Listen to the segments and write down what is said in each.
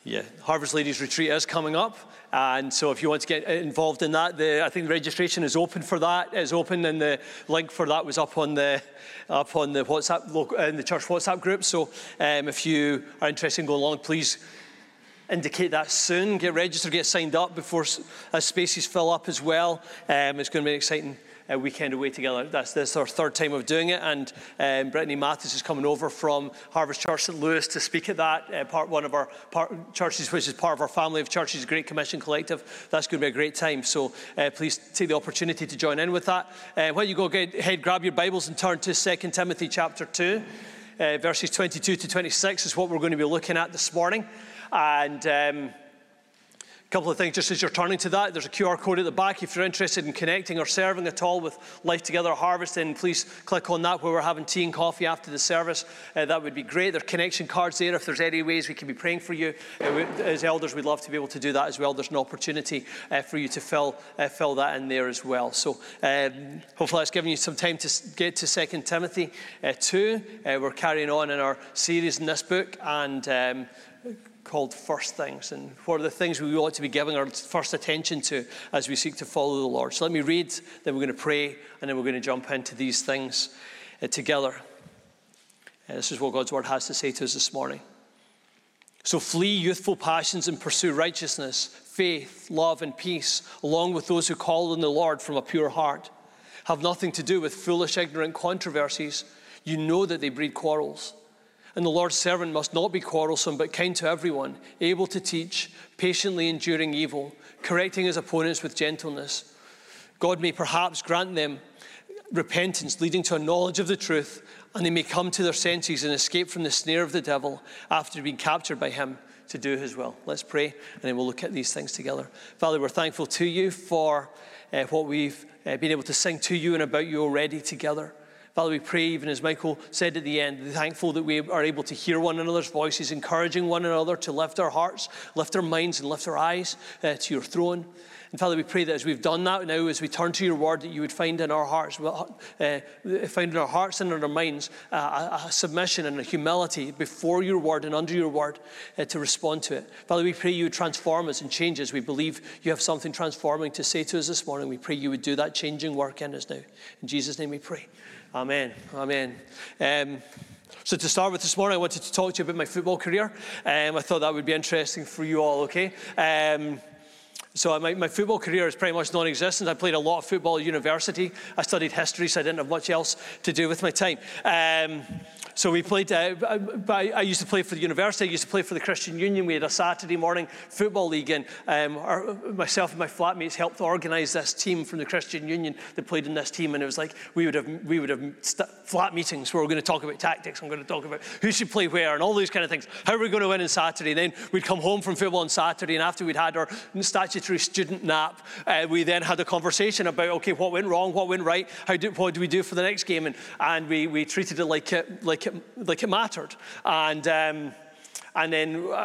Yeah, Harvest Ladies Retreat is coming up, and so if you want to get involved in that, I think the registration is open for that. It's open, and the link for that was up on the WhatsApp in the church WhatsApp group. So if you are interested in going along, please indicate that soon. Get registered, get signed up before as spaces fill up as well. It's going to be an exciting weekend away together. This is our third time of doing it, and Brittany Mathis is coming over from Harvest Church St. Louis to speak at that, one of our churches, which is part of our family of churches, Great Commission Collective. That's going to be a great time, so please take the opportunity to join in with that. When you go ahead, grab your Bibles and turn to 2 Timothy chapter 2, verses 22 to 26 is what we're going to be looking at this morning. And a couple of things just as you're turning to that. There's a QR code at the back. If you're interested in connecting or serving at all with Life Together Harvest, then please click on that where we're having tea and coffee after the service. That would be great. There are connection cards there. If there's any ways we can be praying for you, as elders, we'd love to be able to do that as well. There's an opportunity for you to fill that in there as well. So hopefully that's given you some time to get to 2 Timothy 2. We're carrying on in our series in this book, and called First Things, and what are the things we ought to be giving our first attention to as we seek to follow the Lord. So let me read, then we're going to pray, and then we're going to jump into these things together. This is what God's word has to say to us this morning. So flee youthful passions and pursue righteousness, faith, love, and peace, along with those who call on the Lord from a pure heart. Have nothing to do with foolish, ignorant controversies. You know that they breed quarrels. And the Lord's servant must not be quarrelsome, but kind to everyone, able to teach, patiently enduring evil, correcting his opponents with gentleness. God may perhaps grant them repentance leading to a knowledge of the truth, and they may come to their senses and escape from the snare of the devil after being captured by him to do his will. Let's pray, and then we'll look at these things together. Father, we're thankful to you for what we've been able to sing to you and about you already together. Father, we pray, even as Michael said at the end, thankful that we are able to hear one another's voices, encouraging one another to lift our hearts, lift our minds, and lift our eyes to your throne. And Father, we pray that as we've done that now, as we turn to your word, that you would find in our hearts, and in our minds, a submission and a humility before your word and under your word to respond to it. Father, we pray you would transform us and change us. We believe you have something transforming to say to us this morning. We pray you would do that changing work in us now. In Jesus' name we pray. Amen. Amen. So to start with this morning, I wanted to talk to you about my football career. I thought that would be interesting for you all, okay? So my football career is pretty much non-existent. I played a lot of football at university. I studied history, so I didn't have much else to do with my time. So we played, I used to play for the university. I used to play for the Christian Union. We had a Saturday morning football league, and myself and my flatmates helped organise this team from the Christian Union that played in this team. And it was like we would have flat meetings where we're going to talk about tactics. I'm going to talk about who should play where and all these kind of things. How are we going to win on Saturday? Then we'd come home from football on Saturday, and after we'd had our statutory student nap, we then had a conversation about, okay, what went wrong, what went right, what do we do for the next game, and we treated it like it mattered. But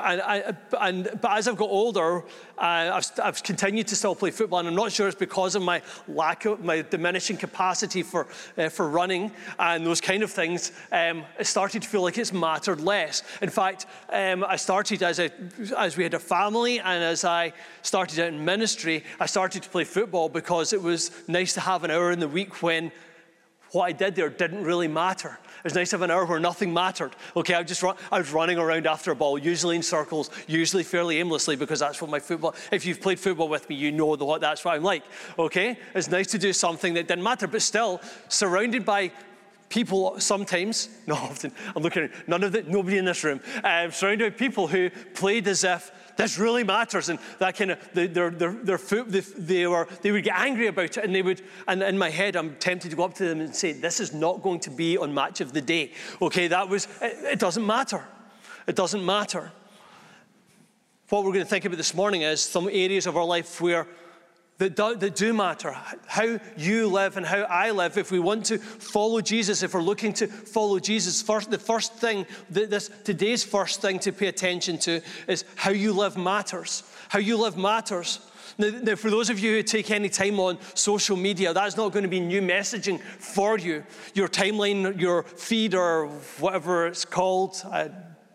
as I've got older, I've continued to still play football, and I'm not sure it's because of my diminishing capacity for running and those kind of things. It started to feel like it's mattered less. In fact, I started as we had a family, and as I started out in ministry, I started to play football because it was nice to have an hour in the week when what I did there didn't really matter. It was nice to have an hour where nothing mattered. Okay, I was running around after a ball, usually in circles, usually fairly aimlessly, because that's what my football, if you've played football with me, you know that's what I'm like. Okay, it's nice to do something that didn't matter, but still surrounded by people sometimes, not often, I'm looking at nobody in this room, surrounded by people who played as if this really matters, and that kind of they would get angry about it, and in my head I'm tempted to go up to them and say, this is not going to be on Match of the Day. Okay, it doesn't matter. It doesn't matter. What we're going to think about this morning is some areas of our life that do matter. How you live and how I live. If we want to follow Jesus, if we're looking to follow Jesus, the first thing, today's first thing to pay attention to is how you live matters. How you live matters. Now, for those of you who take any time on social media, that's not going to be new messaging for you. Your timeline, your feed, or whatever it's called,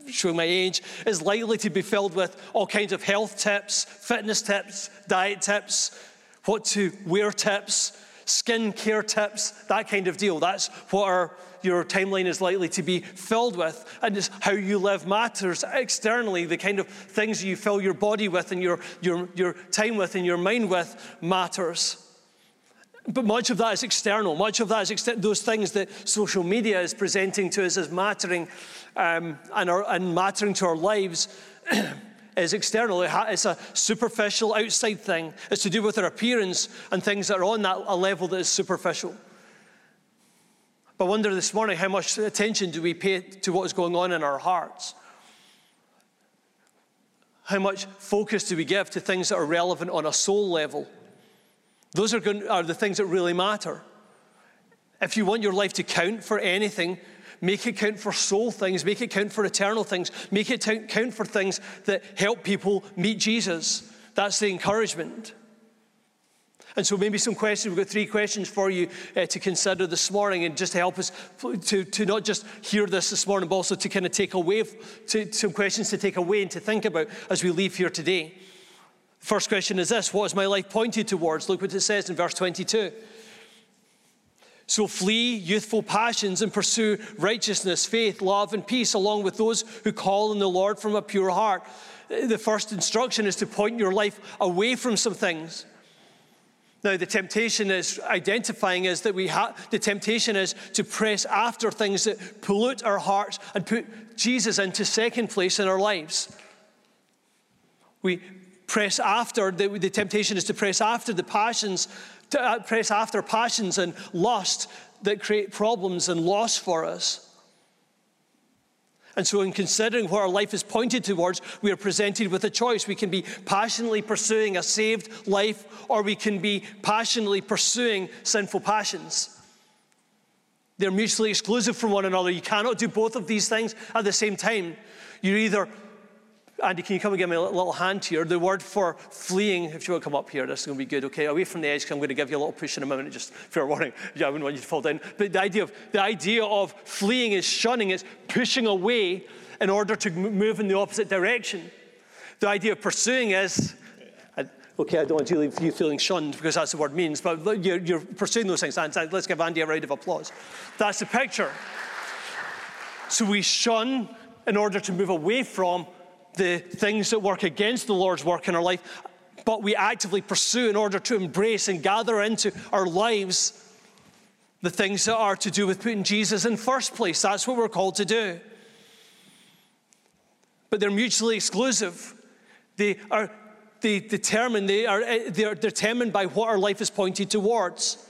showing my age, is likely to be filled with all kinds of health tips, fitness tips, diet tips, what to wear tips, skin care tips, that kind of deal. That's what your timeline is likely to be filled with. And just how you live matters externally. The kind of things you fill your body with and your time with and your mind with matters. But much of that is external. Much of that is those things that social media is presenting to us as mattering and mattering to our lives is external. It's a superficial outside thing. It's to do with our appearance and things that are on a level that is superficial. But I wonder this morning, how much attention do we pay to what is going on in our hearts? How much focus do we give to things that are relevant on a soul level? Those are the things that really matter. If you want your life to count for anything, make it count for soul things. Make it count for eternal things. Make it count for things that help people meet Jesus. That's the encouragement. And so maybe some questions. We've got 3 questions for you to consider this morning, and just to help us to not just hear this morning, but also to kind of take away, some questions to take away and to think about as we leave here today. First question is this: what is my life pointed towards? Look what it says in verse 22. So flee youthful passions and pursue righteousness, faith, love, and peace, along with those who call on the Lord from a pure heart. The first instruction is to point your life away from some things. Now, the temptation is identifying is that the temptation is to press after things that pollute our hearts and put Jesus into second place in our lives. We press after, the temptation is to press after the passions, press after passions and lust that create problems and loss for us. And so in considering what our life is pointed towards, we are presented with a choice. We can be passionately pursuing a saved life, or we can be passionately pursuing sinful passions. They're mutually exclusive from one another. You cannot do both of these things at the same time. You're either, Andy, can you come and give me a little hand here? The word for fleeing, if you want to come up here, this is going to be good, okay? Away from the edge, because I'm going to give you a little push in a moment, just fair warning. Yeah, I wouldn't want you to fall down. But the idea of fleeing is shunning, it's pushing away in order to move in the opposite direction. The idea of pursuing is, okay, I don't want to leave you feeling shunned, because that's what the word means, but you're pursuing those things. Let's give Andy a round of applause. That's the picture. So we shun in order to move away from the things that work against the Lord's work in our life, but we actively pursue in order to embrace and gather into our lives the things that are to do with putting Jesus in first place. That's what we're called to do. But they're mutually exclusive. They're determined by what our life is pointed towards.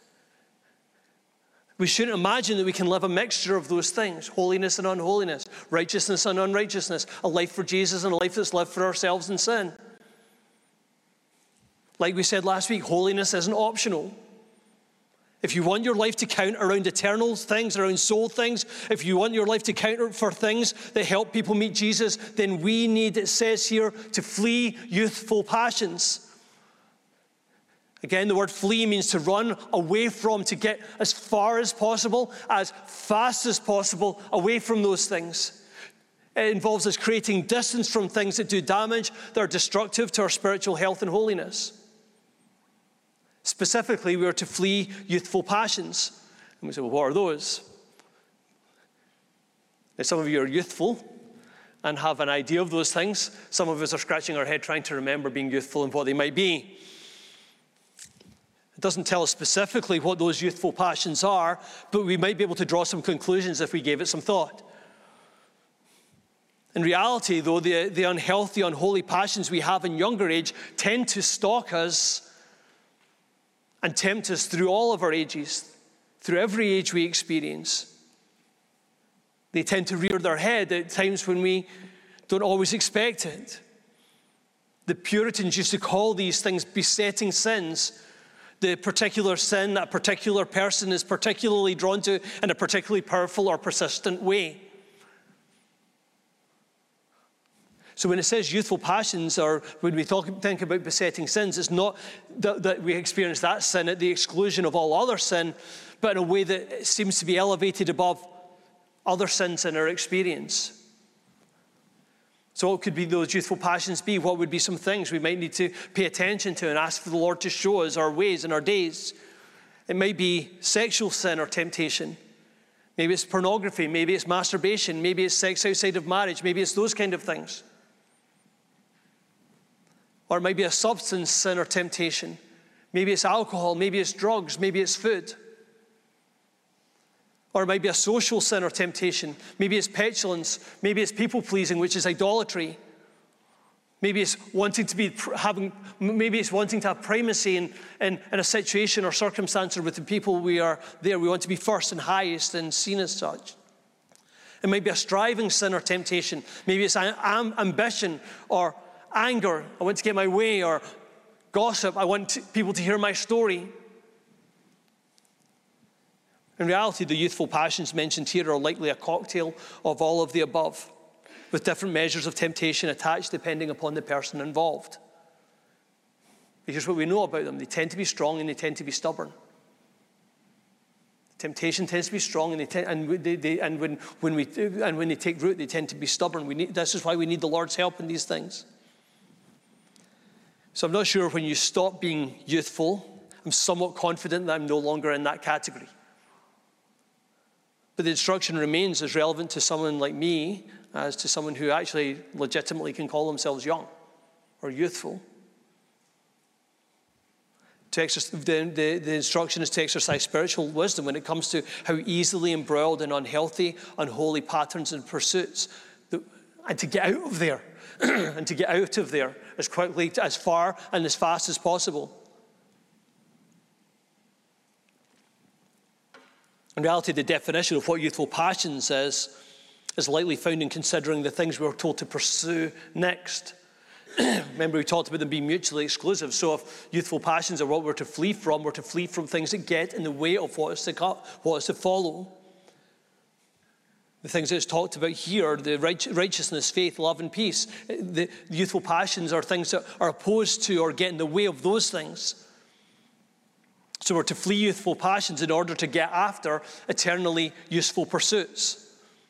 We shouldn't imagine that we can live a mixture of those things, holiness and unholiness, righteousness and unrighteousness, a life for Jesus and a life that's lived for ourselves in sin. Like we said last week, holiness isn't optional. If you want your life to count around eternal things, around soul things, if you want your life to count for things that help people meet Jesus, then we need, it says here, to flee youthful passions. Again, the word flee means to run away from, to get as far as possible, as fast as possible, away from those things. It involves us creating distance from things that do damage, that are destructive to our spiritual health and holiness. Specifically, we are to flee youthful passions. And we say, well, what are those? Now, some of you are youthful and have an idea of those things. Some of us are scratching our head trying to remember being youthful and what they might be. It doesn't tell us specifically what those youthful passions are, but we might be able to draw some conclusions if we gave it some thought. In reality, though, the unhealthy, unholy passions we have in younger age tend to stalk us and tempt us through all of our ages, through every age we experience. They tend to rear their head at times when we don't always expect it. The Puritans used to call these things besetting sins. The particular sin that a particular person is particularly drawn to in a particularly powerful or persistent way. So when it says youthful passions, or when we think about besetting sins, it's not that we experience that sin at the exclusion of all other sin, but in a way that seems to be elevated above other sins in our experience. So what could be those youthful passions be? What would be some things we might need to pay attention to and ask for the Lord to show us our ways and our days? It might be sexual sin or temptation. Maybe it's pornography. Maybe it's masturbation. Maybe it's sex outside of marriage. Maybe it's those kind of things. Or it might be a substance sin or temptation. Maybe it's alcohol. Maybe it's drugs. Maybe it's food. Or it might be a social sin or temptation. Maybe it's petulance. Maybe it's people-pleasing, which is idolatry. Maybe it's wanting to have primacy in a situation or circumstance or with the people we are there. We want to be first and highest and seen as such. It might be a striving sin or temptation. Maybe it's ambition or anger. I want to get my way. Or gossip. I want people to hear my story. In reality, the youthful passions mentioned here are likely a cocktail of all of the above, with different measures of temptation attached depending upon the person involved. Here's what we know about them. They tend to be strong and they tend to be stubborn. Temptation tends to be strong, and when they take root, they tend to be stubborn. This is why we need the Lord's help in these things. So I'm not sure when you stop being youthful. I'm somewhat confident that I'm no longer in that category. But the instruction remains as relevant to someone like me as to someone who actually legitimately can call themselves young or youthful. The instruction is to exercise spiritual wisdom when it comes to how easily embroiled in unhealthy, unholy patterns and pursuits, and to get out of there, and to get out of there as quickly, as far and as fast as possible. In reality, the definition of what youthful passions is likely found in considering the things we were told to pursue next. Remember, we talked about them being mutually exclusive. So if youthful passions are what we're to flee from things that get in the way of what is to follow. The things that it's talked about here, the righteousness, faith, love, and peace. The youthful passions are things that are opposed to or get in the way of those things. So we're to flee youthful passions in order to get after eternally useful pursuits.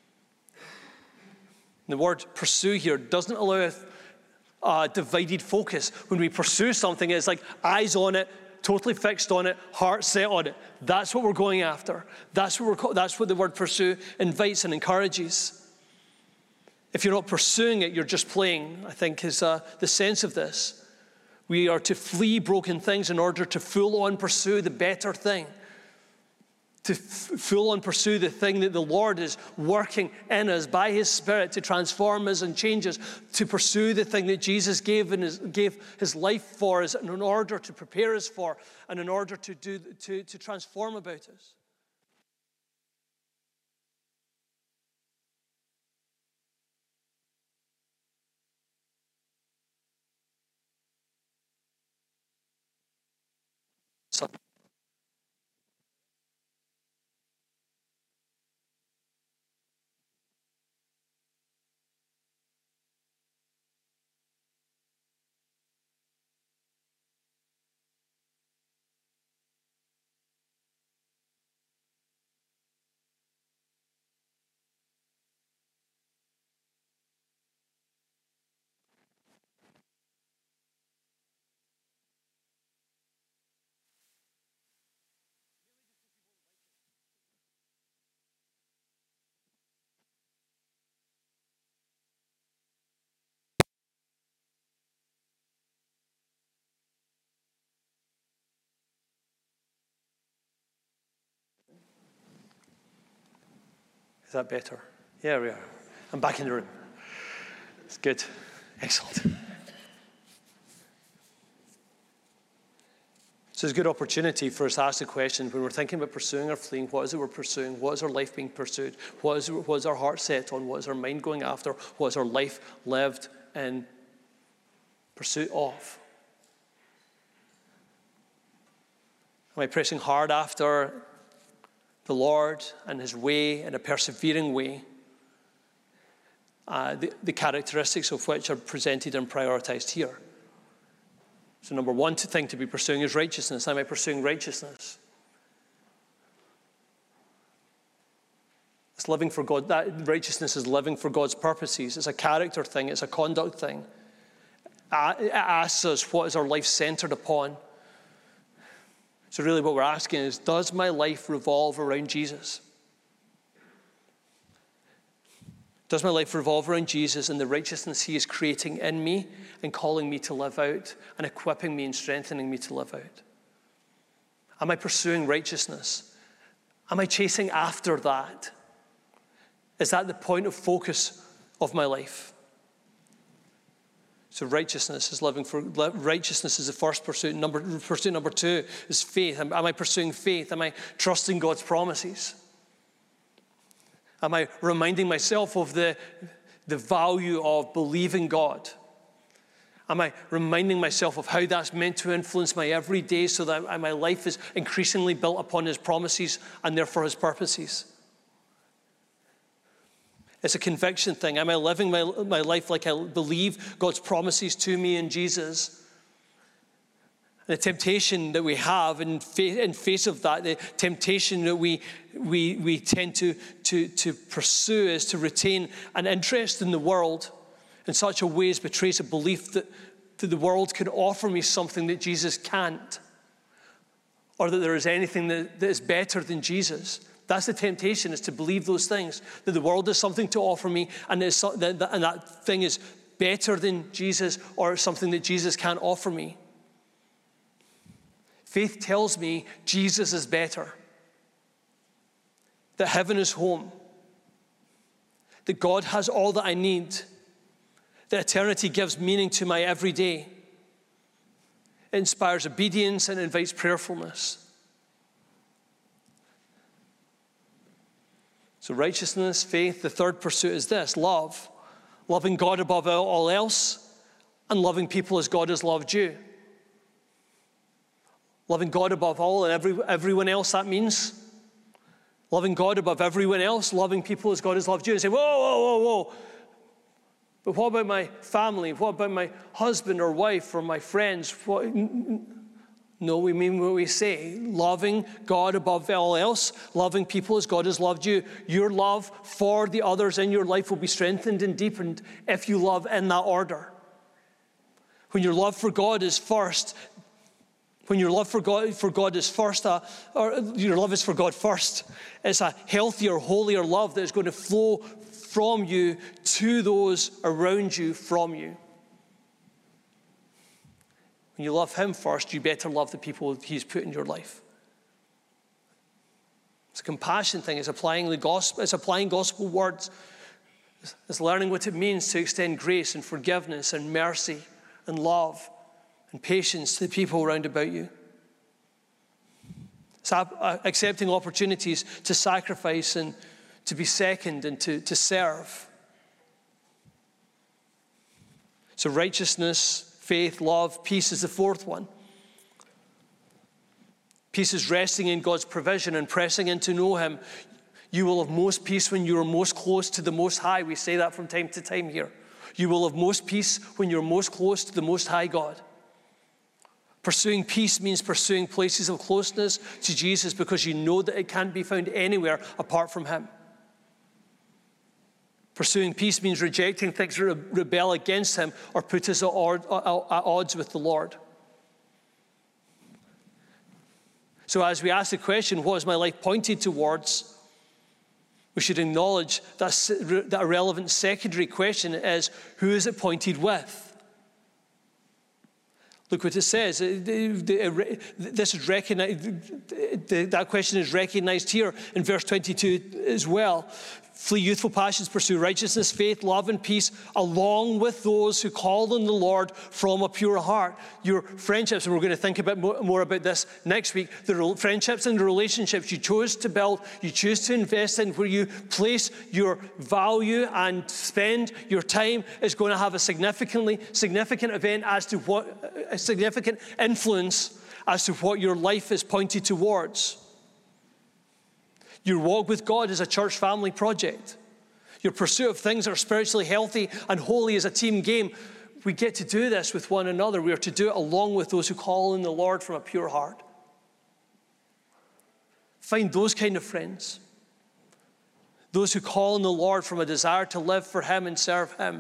The word pursue here doesn't allow a divided focus. When we pursue something, it's like eyes on it, totally fixed on it, heart set on it. That's what we're going after. That's what the word pursue invites and encourages. If you're not pursuing it, you're just playing, I think is the sense of this. We are to flee broken things in order to full on pursue the better thing. To full on pursue the thing that the Lord is working in us by His Spirit to transform us and change us. To pursue the thing that Jesus gave His life for us in order to prepare us for and in order to transform about us. So, is that better? Yeah, we are. I'm back in the room. It's good. Excellent. So it's a good opportunity for us to ask the question, when we're thinking about pursuing or fleeing, what is it we're pursuing? What is our life being pursued? What is our heart set on? What is our mind going after? What is our life lived in pursuit of? Am I pressing hard after the Lord and His way in a persevering way? The characteristics of which are presented and prioritized here. So number one thing to be pursuing is righteousness. Am I pursuing righteousness? It's living for God. That righteousness is living for God's purposes. It's a character thing. It's a conduct thing. It asks us, what is our life centered upon? So really what we're asking is, does my life revolve around Jesus? Does my life revolve around Jesus and the righteousness he is creating in me and calling me to live out and equipping me and strengthening me to live out? Am I pursuing righteousness? Am I chasing after that? Is that the point of focus of my life? So righteousness is righteousness is the first pursuit. Pursuit number two is faith. Am I pursuing faith? Am I trusting God's promises? Am I reminding myself of the value of believing God? Am I reminding myself of how that's meant to influence my everyday so that my life is increasingly built upon his promises and therefore his purposes? It's a conviction thing. Am I living my life like I believe God's promises to me in Jesus? The temptation that we have in face of that, the temptation that we tend to pursue is to retain an interest in the world in such a way as betrays a belief that the world can offer me something that Jesus can't, or that there is anything that is better than Jesus. That's the temptation, is to believe those things, that the world has something to offer me and that thing is better than Jesus or something that Jesus can't offer me. Faith tells me Jesus is better, that heaven is home, that God has all that I need, that eternity gives meaning to my everyday. It inspires obedience and invites prayerfulness. So righteousness, faith. The third pursuit is this: love. Loving God above all else and loving people as God has loved you. Loving God above all and everyone else, that means loving God above everyone else, loving people as God has loved you. And say, whoa, whoa, whoa, whoa. But what about my family? What about my husband or wife or my friends? No, we mean what we say. Loving God above all else, loving people as God has loved you. Your love for the others in your life will be strengthened and deepened if you love in that order. When your love for God is first, when your love for God is first, or your love is for God first, it's a healthier, holier love that is going to flow from you to those around you from you. When you love him first, you better love the people he's put in your life. It's a compassion thing. It's applying the gospel. It's applying gospel words. It's learning what it means to extend grace and forgiveness and mercy and love and patience to the people around about you. It's accepting opportunities to sacrifice and to be second and to serve. So righteousness, faith, love, peace is the fourth one. Peace is resting in God's provision and pressing in to know him. You will have most peace when you are most close to the Most High. We say that from time to time here. You will have most peace when you're most close to the Most High God. Pursuing peace means pursuing places of closeness to Jesus because you know that it can't be found anywhere apart from him. Pursuing peace means rejecting things that rebel against him or put us at odds with the Lord. So as we ask the question, what is my life pointed towards? We should acknowledge that a relevant secondary question is, who is it pointed with? Look what it says. This is recognized. That question is recognized here in verse 22 as well. Flee youthful passions, pursue righteousness, faith, love, and peace, along with those who call on the Lord from a pure heart. Your friendships, and we're going to think about more about this next week, the friendships and the relationships you chose to build, you choose to invest in, where you place your value and spend your time, is going to have a significant event as to what, a significant influence as to what your life is pointed towards. Your walk with God is a church family project. Your pursuit of things that are spiritually healthy and holy is a team game. We get to do this with one another. We are to do it along with those who call on the Lord from a pure heart. Find those kind of friends. those who call on the Lord from a desire to live for him and serve him.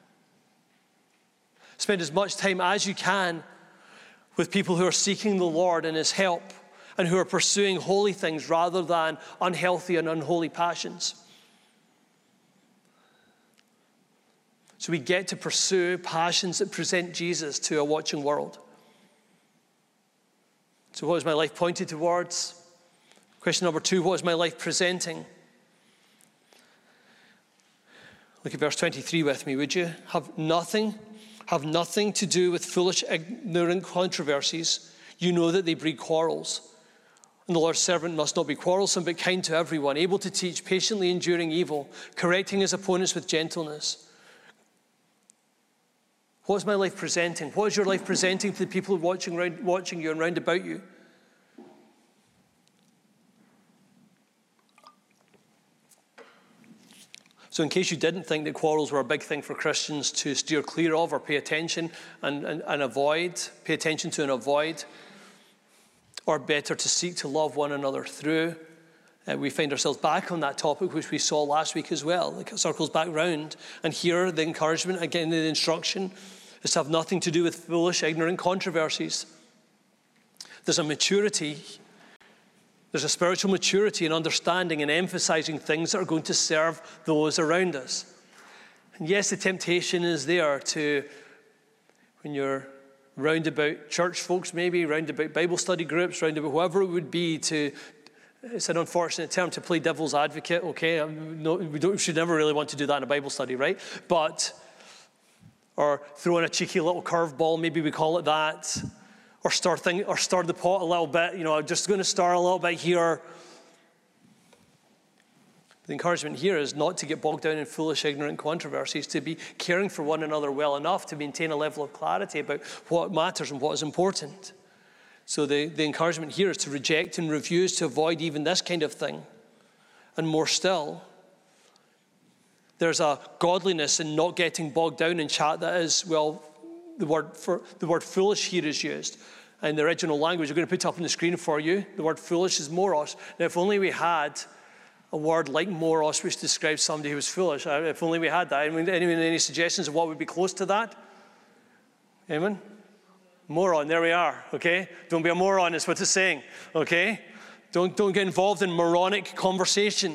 Spend as much time as you can with people who are seeking the Lord and his help and who are pursuing holy things rather than unhealthy and unholy passions. So we get to pursue passions that present Jesus to a watching world. So what is my life pointed towards? Question number 2, what is my life presenting? Look at verse 23 with me, would you? Have nothing to do with foolish, ignorant controversies. You know that they breed quarrels. And the Lord's servant must not be quarrelsome, but kind to everyone, able to teach, patiently enduring evil, correcting his opponents with gentleness. What is my life presenting? What is your life presenting to the people watching you and round about you? So in case you didn't think that quarrels were a big thing for Christians to steer clear of or pay attention and avoid, pay attention to and avoid, or better to seek to love one another through, we find ourselves back on that topic which we saw last week as well. It circles back round. And here the encouragement, again the instruction, is to have nothing to do with foolish, ignorant controversies. There's a maturity. There's a spiritual maturity in understanding and emphasizing things that are going to serve those around us. And yes, the temptation is there to, when you're round about church folks maybe, round about Bible study groups, round about whoever it would be, to, it's an unfortunate term, to play devil's advocate, okay? We should never really want to do that in a Bible study, right? But, or throw in a cheeky little curveball, maybe we call it that. Or stir the pot a little bit. I'm just going to stir a little bit here. The encouragement here is not to get bogged down in foolish, ignorant controversies, to be caring for one another well enough to maintain a level of clarity about what matters and what is important. So the encouragement here is to reject and refuse to avoid even this kind of thing. And more still, there's a godliness in not getting bogged down in chat that is, well, the word foolish here is used. In the original language, we're going to put it up on the screen for you. The word foolish is moros. Now, if only we had a word like moros which describes somebody who was foolish. If only we had that. Any suggestions of what would be close to that? Anyone? Moron, there we are, okay? Don't be a moron is what it's saying, okay? Don't get involved in moronic conversation.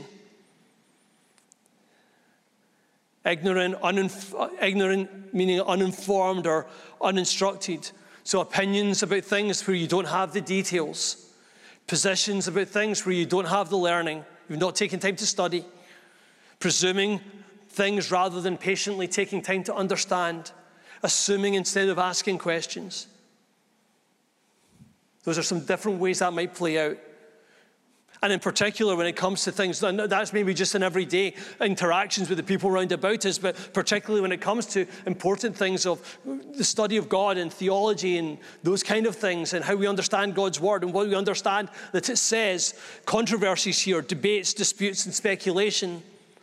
Ignorant meaning uninformed or uninstructed. So opinions about things where you don't have the details. Positions about things where you don't have the learning. You've not taken time to study. Presuming things rather than patiently taking time to understand. Assuming instead of asking questions. Those are some different ways that might play out. And in particular, when it comes to things, that's maybe just in everyday interactions with the people around about us, but particularly when it comes to important things of the study of God and theology and those kind of things and how we understand God's word and what we understand that it says, controversies here, debates, disputes, and speculation.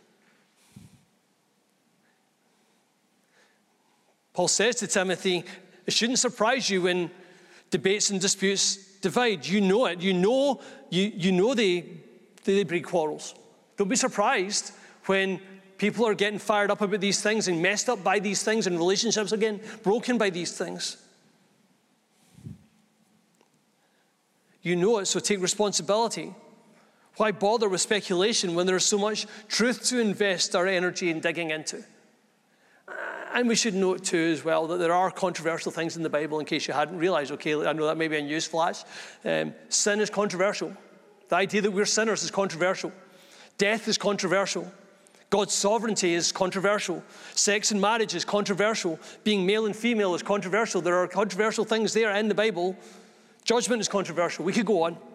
Paul says to Timothy, it shouldn't surprise you when debates and disputes divide. You know it. You know they breed quarrels. Don't be surprised when people are getting fired up about these things and messed up by these things and relationships are getting broken by these things. You know it, so take responsibility. Why bother with speculation when there's so much truth to invest our energy in digging into? And we should note too as well that there are controversial things in the Bible in case you hadn't realized. Okay, I know that may be a news flash. Sin is controversial. The idea that we're sinners is controversial. Death is controversial. God's sovereignty is controversial. Sex and marriage is controversial. Being male and female is controversial. There are controversial things there in the Bible. Judgment is controversial. We could go on.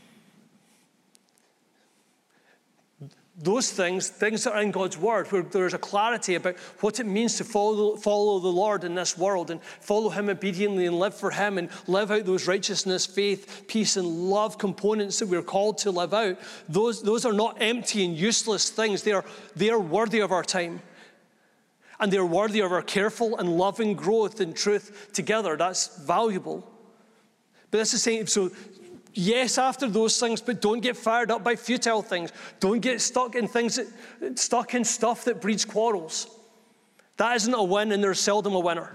Those things that are in God's word, where there's a clarity about what it means to follow the Lord in this world and follow him obediently and live for him and live out those righteousness, faith, peace, and love components that we're called to live out. Those are not empty and useless things. They are worthy of our time. And they're worthy of our careful and loving growth in truth together. That's valuable. But this is saying, so Yes, after those things, but don't get fired up by futile things. Don't get stuck in stuff that breeds quarrels. That isn't a win, and there's seldom a winner.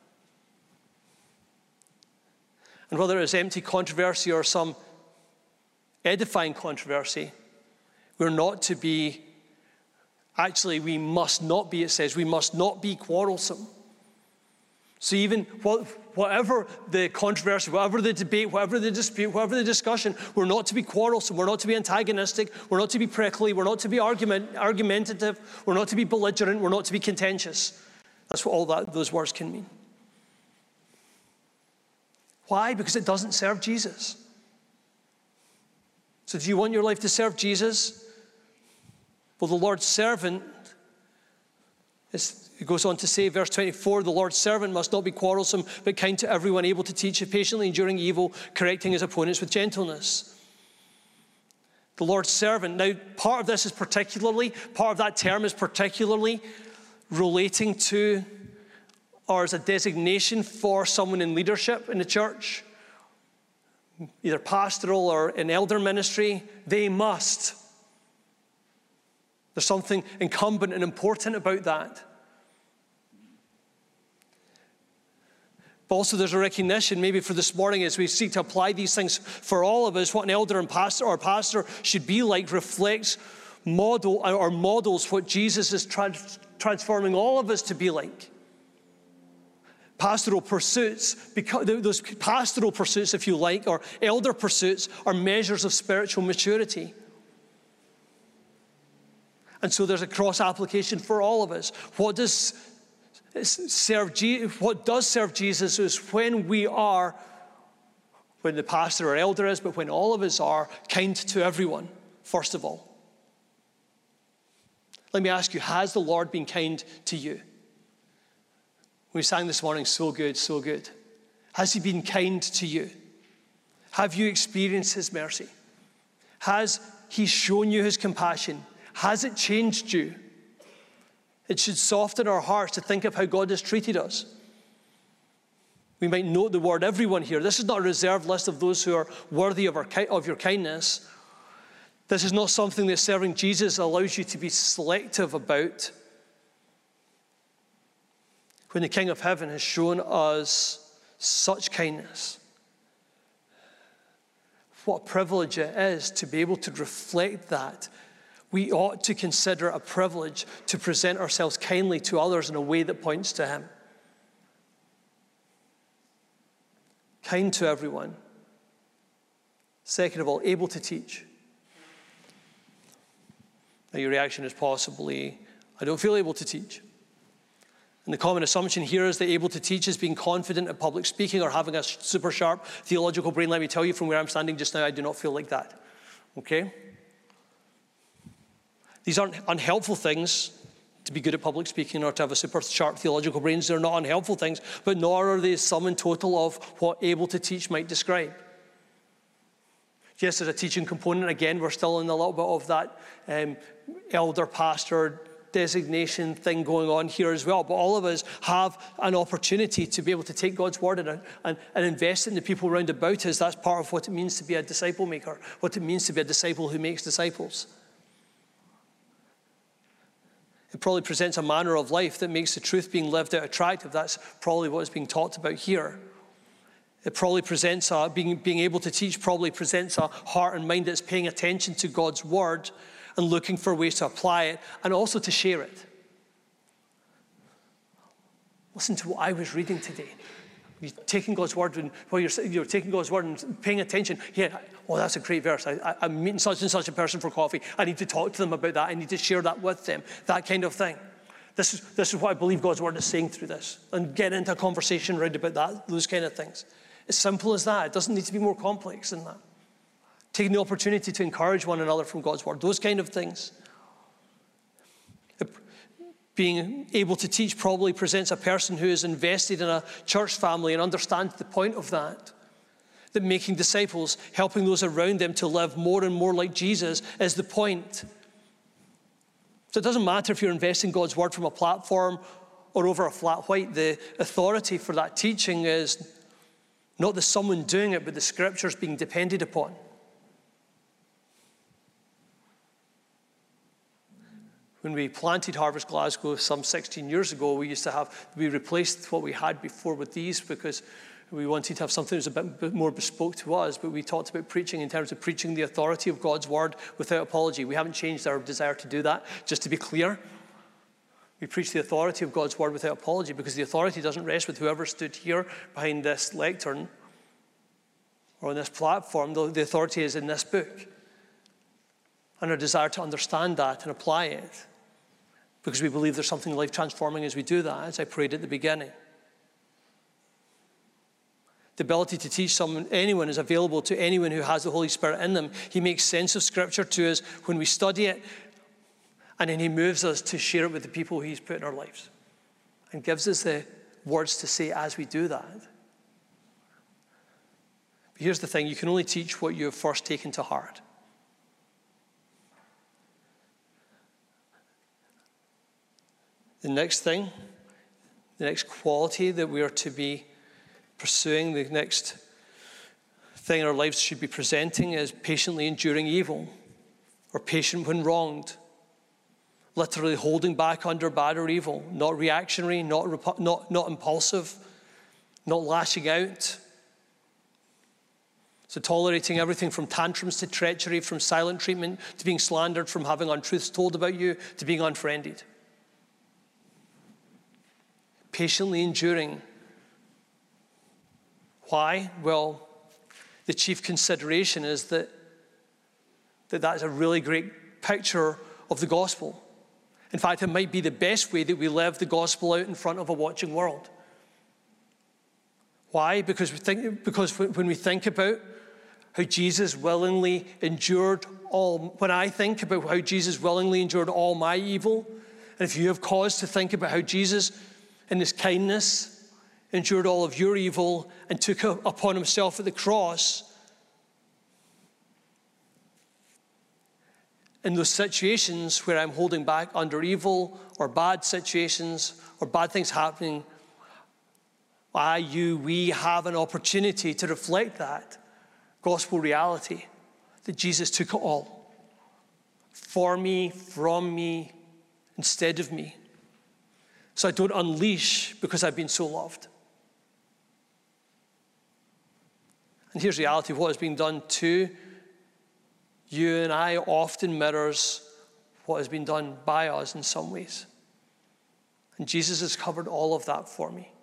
And whether it's empty controversy or some edifying controversy, we're not to be, actually we must not be, it says, we must not be quarrelsome. So even whatever the controversy, whatever the debate, whatever the dispute, whatever the discussion, we're not to be quarrelsome, we're not to be antagonistic, we're not to be prickly, we're not to be argumentative, we're not to be belligerent, we're not to be contentious. That's what all those words can mean. Why? Because it doesn't serve Jesus. So do you want your life to serve Jesus? Well, the Lord's servant, it goes on to say, verse 24, the Lord's servant must not be quarrelsome, but kind to everyone, able to teach, patiently enduring evil, correcting his opponents with gentleness. The Lord's servant. Now, part of that term is particularly relating to, or as a designation for someone in leadership in the church, either pastoral or in elder ministry. They must. There's something incumbent and important about that. But also there's a recognition, maybe for this morning, as we seek to apply these things for all of us, what an elder and pastor should be like reflects models what Jesus is transforming all of us to be like. Pastoral pursuits, because those pastoral pursuits, if you like, or elder pursuits, are measures of spiritual maturity. And so there's a cross application for all of us. What does serve Jesus is when the pastor or elder is, but when all of us are kind to everyone, first of all. Let me ask you, has the Lord been kind to you? We sang this morning, so good, so good. Has he been kind to you? Have you experienced his mercy? Has he shown you his compassion? Has it changed you? It should soften our hearts to think of how God has treated us. We might note the word everyone here. This is not a reserved list of those who are worthy of your kindness. This is not something that serving Jesus allows you to be selective about. When the King of Heaven has shown us such kindness, what a privilege it is to be able to reflect that. We ought to consider a privilege to present ourselves kindly to others in a way that points to him. Kind to everyone. Second of all, able to teach. Now your reaction is possibly, I don't feel able to teach. And the common assumption here is that able to teach is being confident at public speaking or having a super sharp theological brain. Let me tell you, from where I'm standing just now, I do not feel like that. Okay? These aren't unhelpful things to be good at public speaking or to have a super sharp theological brains. They're not unhelpful things, but nor are they the sum and total of what able to teach might describe. Yes, there's a teaching component. Again, we're still in a little bit of that elder pastor designation thing going on here as well. But all of us have an opportunity to be able to take God's word and invest in the people around about us. That's part of what it means to be a disciple maker, what it means to be a disciple who makes disciples. It probably presents a manner of life that makes the truth being lived out attractive. That's probably what is being talked about here. It probably presents being able to teach probably presents a heart and mind that's paying attention to God's word and looking for ways to apply it and also to share it. Listen to what I was reading today. You're taking God's word and while you're taking God's word and paying attention. Yeah, oh, that's a great verse. I'm meeting such and such a person for coffee. I need to talk to them about that. I need to share that with them. That kind of thing. This is what I believe God's word is saying through this. And get into a conversation around about that, those kind of things. As simple as that. It doesn't need to be more complex than that. Taking the opportunity to encourage one another from God's word. Those kind of things. Being able to teach probably presents a person who is invested in a church family and understands the point of that. That making disciples, helping those around them to live more and more like Jesus is the point. So it doesn't matter if you're investing God's word from a platform or over a flat white. The authority for that teaching is Not the someone doing it, but the scriptures being depended upon. When we planted Harvest Glasgow some 16 years ago, we replaced what we had before with these because we wanted to have something that was a bit more bespoke to us, but we talked about preaching in terms of preaching the authority of God's word without apology. We haven't changed our desire to do that, just to be clear. We preach the authority of God's word without apology because the authority doesn't rest with whoever stood here behind this lectern or on this platform. The authority is in this book. And our desire to understand that and apply it, because we believe there's something life-transforming as we do that, as I prayed at the beginning. The ability to teach anyone is available to anyone who has the Holy Spirit in them. He makes sense of Scripture to us when we study it, and then he moves us to share it with the people he's put in our lives and gives us the words to say as we do that. But here's the thing, you can only teach what you have first taken to heart. The next thing, the next quality that we are to be pursuing, the next thing our lives should be presenting is patiently enduring evil, or patient when wronged. Literally holding back under bad or evil, not reactionary, not impulsive, not lashing out. So tolerating everything from tantrums to treachery, from silent treatment to being slandered, from having untruths told about you to being unfriended. Patiently enduring. Why? Well, the chief consideration is that is a really great picture of the gospel. In fact, it might be the best way that we live the gospel out in front of a watching world. Why? Because when we think about how Jesus willingly endured when I think about how Jesus willingly endured all my evil, and if you have cause to think about how Jesus, in his kindness, endured all of your evil and took upon himself at the cross, in those situations where I'm holding back under evil or bad situations or bad things happening, we have an opportunity to reflect that gospel reality that Jesus took it all for me, from me, instead of me. So I don't unleash because I've been so loved. And here's the reality of what is being done to you and I often mirrors what has been done by us in some ways. And Jesus has covered all of that for me.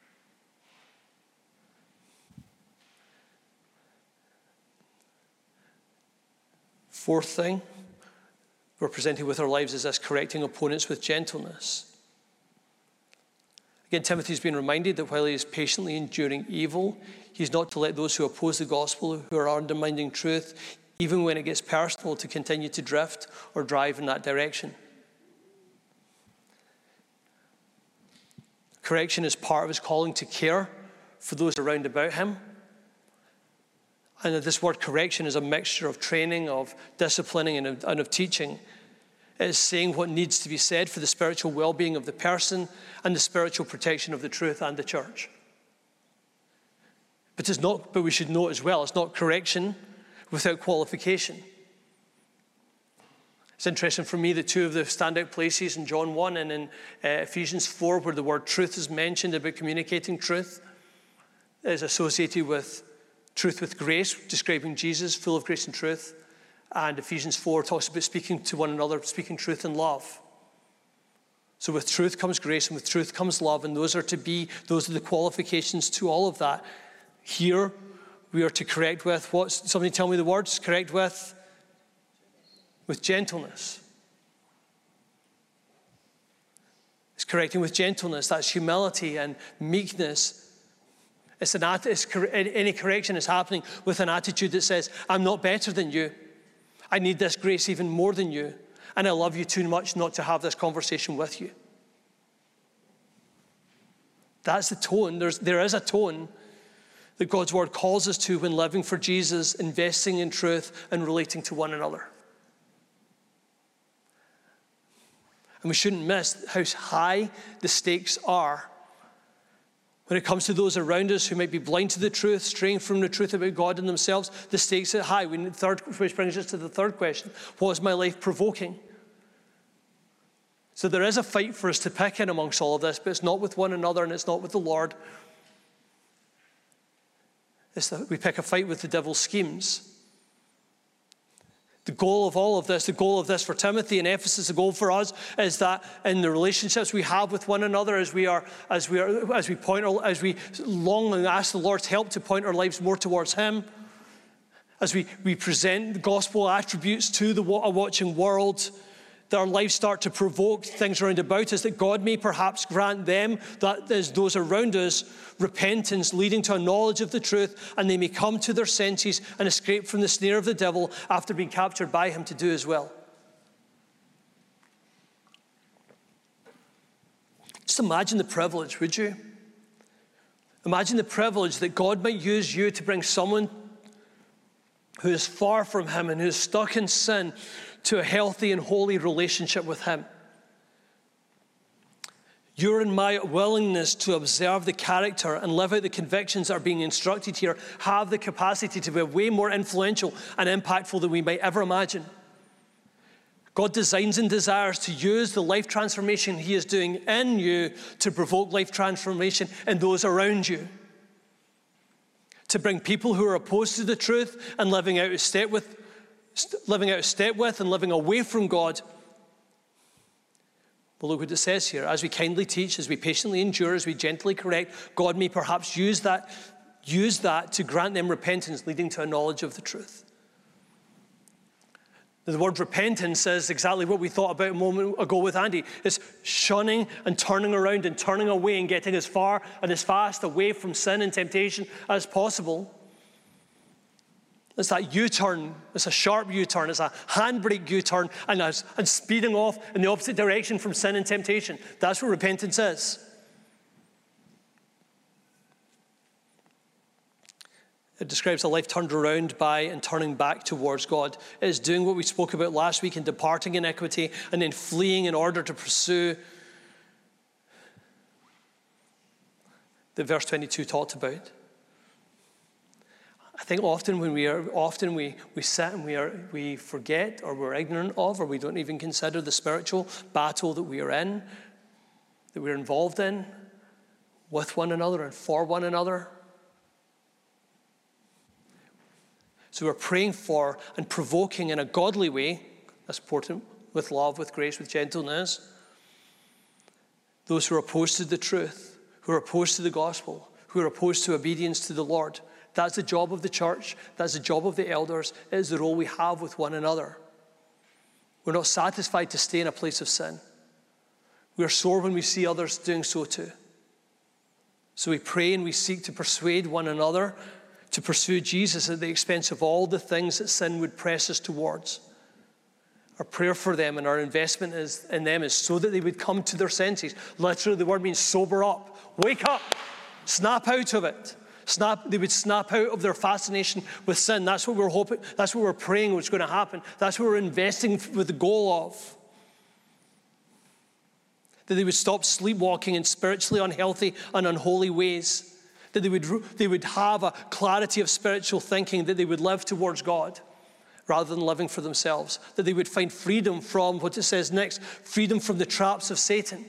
Fourth thing we're presenting with our lives is this: correcting opponents with gentleness. Again, Timothy's been reminded that while he is patiently enduring evil, he's not to let those who oppose the gospel, who are undermining truth, even when it gets personal, to continue to drift or drive in that direction. Correction is part of his calling to care for those around about him. And this word correction is a mixture of training, of disciplining, and of teaching. It is saying what needs to be said for the spiritual well-being of the person and the spiritual protection of the truth and the church. But we should note as well, it's not correction without qualification. It's interesting for me that two of the standout places in John 1 and in Ephesians 4, where the word truth is mentioned about communicating truth, is associated with truth with grace, describing Jesus, full of grace and truth. And Ephesians 4 talks about speaking to one another, speaking truth in love. So with truth comes grace, and with truth comes love, and those are the qualifications to all of that. Here, we are to correct with what? Somebody tell me the words. Correct with gentleness. It's correcting with gentleness. That's humility and meekness. Any correction is happening with an attitude that says, I'm not better than you. I need this grace even more than you. And I love you too much not to have this conversation with you. That's the tone. There is a tone that God's word calls us to when living for Jesus, investing in truth, and relating to one another. And we shouldn't miss how high the stakes are When it comes to those around us who might be blind to the truth, straying from the truth about God and themselves, the stakes are high. Which brings us to the third question. What is my life provoking? So there is a fight for us to pick in amongst all of this, but it's not with one another and it's not with the Lord. It's that we pick a fight with the devil's schemes. The goal of all of this, the goal of this for Timothy in Ephesus, the goal for us is that in the relationships we have with one another, as we long and ask the Lord's help to point our lives more towards Him, as we present the gospel attributes to a watching world, that our lives start to provoke things around about us, that God may perhaps grant them, that is those around us, repentance leading to a knowledge of the truth, and they may come to their senses and escape from the snare of the devil after being captured by him to do his will. Just imagine the privilege, would you? Imagine the privilege that God might use you to bring someone who is far from him and who is stuck in sin to a healthy and holy relationship with him. Your and my willingness to observe the character and live out the convictions that are being instructed here have the capacity to be way more influential and impactful than we might ever imagine. God designs and desires to use the life transformation He is doing in you to provoke life transformation in those around you. To bring people who are opposed to the truth and living out of step with and living away from God. Well, look what it says here. As we kindly teach, as we patiently endure, as we gently correct, God may perhaps use that to grant them repentance leading to a knowledge of the truth. The word repentance is exactly what we thought about a moment ago with Andy. It's shunning and turning around and turning away and getting as far and as fast away from sin and temptation as possible. It's that U-turn. It's a sharp U-turn. It's a handbrake U-turn and speeding off in the opposite direction from sin and temptation. That's what repentance is. It describes a life turned around by and turning back towards God. It is doing what we spoke about last week and departing iniquity and then fleeing in order to pursue that verse 22 talked about. I think often we sit and we forget or we're ignorant of or we don't even consider the spiritual battle that we are in, that we're involved in with one another and for one another. So we're praying for and provoking in a godly way, that's important, with love, with grace, with gentleness, those who are opposed to the truth, who are opposed to the gospel, who are opposed to obedience to the Lord. That's the job of the church. That's the job of the elders. It is the role we have with one another. We're not satisfied to stay in a place of sin. We are sore when we see others doing so too. So we pray and we seek to persuade one another to pursue Jesus at the expense of all the things that sin would press us towards. Our prayer for them and our investment in them is so that they would come to their senses. Literally, the word means sober up, wake up, snap out of it. They would snap out of their fascination with sin. That's what we're hoping. That's what we're praying was going to happen. That's what we're investing with the goal of. That they would stop sleepwalking in spiritually unhealthy and unholy ways. That they would have a clarity of spiritual thinking. That they would live towards God rather than living for themselves. That they would find freedom from what it says next, freedom from the traps of Satan.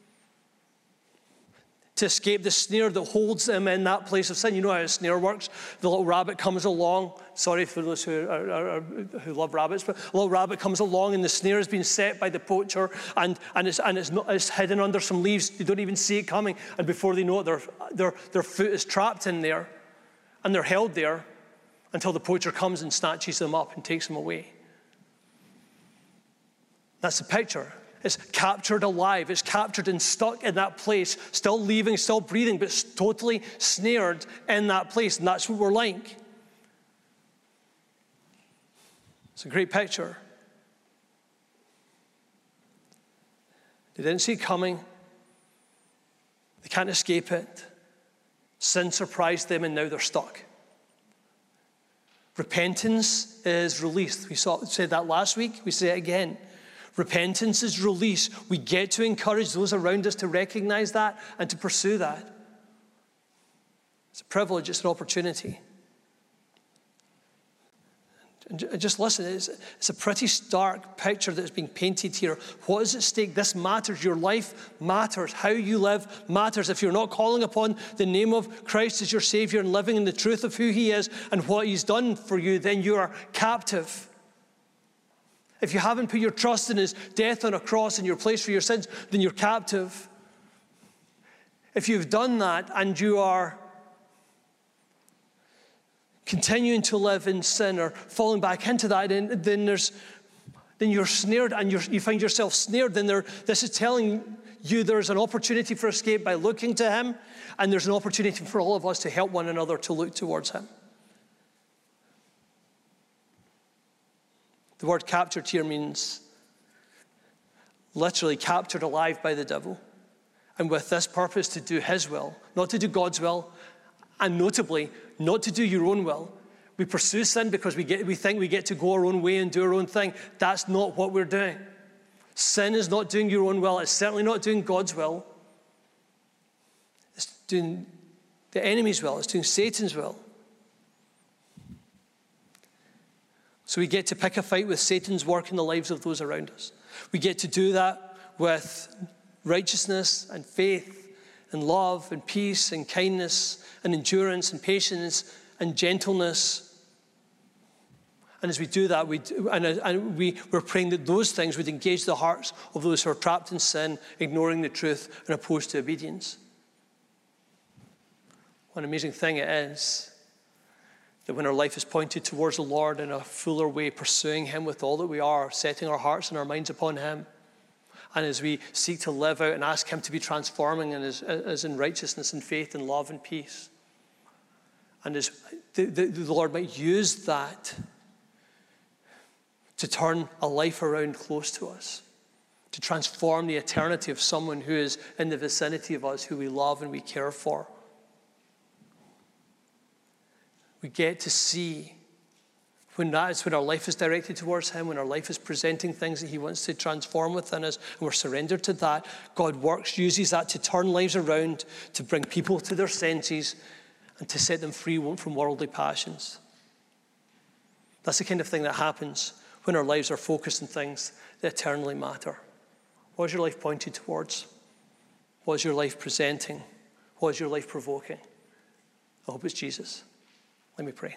To escape the snare that holds them in that place of sin. You know how a snare works? The little rabbit comes along. Sorry for those who love rabbits, but a little rabbit comes along and the snare has been set by the poacher and it's hidden under some leaves. They don't even see it coming. And before they know it, their foot is trapped in there and they're held there until the poacher comes and snatches them up and takes them away. That's the picture. It's captured alive. It's captured and stuck in that place, still leaving, still breathing, but totally snared in that place. And that's what we're like. It's a great picture. They didn't see it coming. They can't escape it. Sin surprised them and now they're stuck. Repentance is released. We said that last week. We say it again. Repentance is release. We get to encourage those around us to recognize that and to pursue that. It's a privilege, it's an opportunity. And just listen, it's a pretty stark picture that's being painted here. What is at stake? This matters. Your life matters. How you live matters. If you're not calling upon the name of Christ as your Savior and living in the truth of who he is and what he's done for you, then you are captive. If you haven't put your trust in his death on a cross in your place for your sins, then you're captive. If you've done that and you are continuing to live in sin or falling back into that, then you're snared and you find yourself snared. Then this is telling you there's an opportunity for escape by looking to him, and there's an opportunity for all of us to help one another to look towards him. The word captured here means literally captured alive by the devil, and with this purpose to do his will, not to do God's will, and notably, not to do your own will. We pursue sin because we think we get to go our own way and do our own thing. That's not what we're doing. Sin is not doing your own will. It's certainly not doing God's will. It's doing the enemy's will. It's doing Satan's will. So we get to pick a fight with Satan's work in the lives of those around us. We get to do that with righteousness and faith and love and peace and kindness and endurance and patience and gentleness. And as we do that, we're praying that those things would engage the hearts of those who are trapped in sin, ignoring the truth and opposed to obedience. What an amazing thing it is that when our life is pointed towards the Lord in a fuller way, pursuing him with all that we are, setting our hearts and our minds upon him, and as we seek to live out and ask him to be transforming as in righteousness and faith and love and peace. And as the Lord might use that to turn a life around close to us, to transform the eternity of someone who is in the vicinity of us, who we love and we care for. We get to see when our life is directed towards him, when our life is presenting things that he wants to transform within us, and we're surrendered to that, God uses that to turn lives around, to bring people to their senses, and to set them free from worldly passions. That's the kind of thing that happens when our lives are focused on things that eternally matter. What is your life pointed towards? What is your life presenting? What is your life provoking? I hope it's Jesus. Let me pray.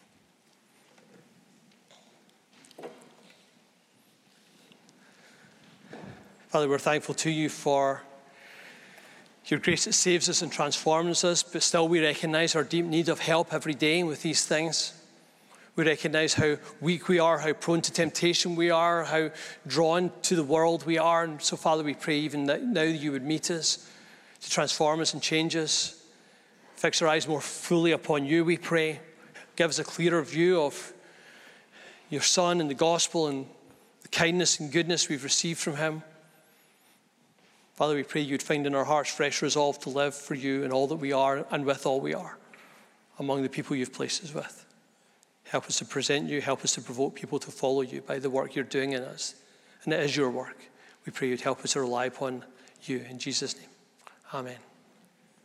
Father, we're thankful to you for your grace that saves us and transforms us, but still we recognize our deep need of help every day with these things. We recognize how weak we are, how prone to temptation we are, how drawn to the world we are. And so, Father, we pray even that now you would meet us, to transform us and change us. Fix our eyes more fully upon you, we pray. Give us a clearer view of your Son and the gospel and the kindness and goodness we've received from him. Father, we pray you'd find in our hearts fresh resolve to live for you in all that we are and with all we are among the people you've placed us with. Help us to present you. Help us to provoke people to follow you by the work you're doing in us. And it is your work. We pray you'd help us to rely upon you. In Jesus' name, amen.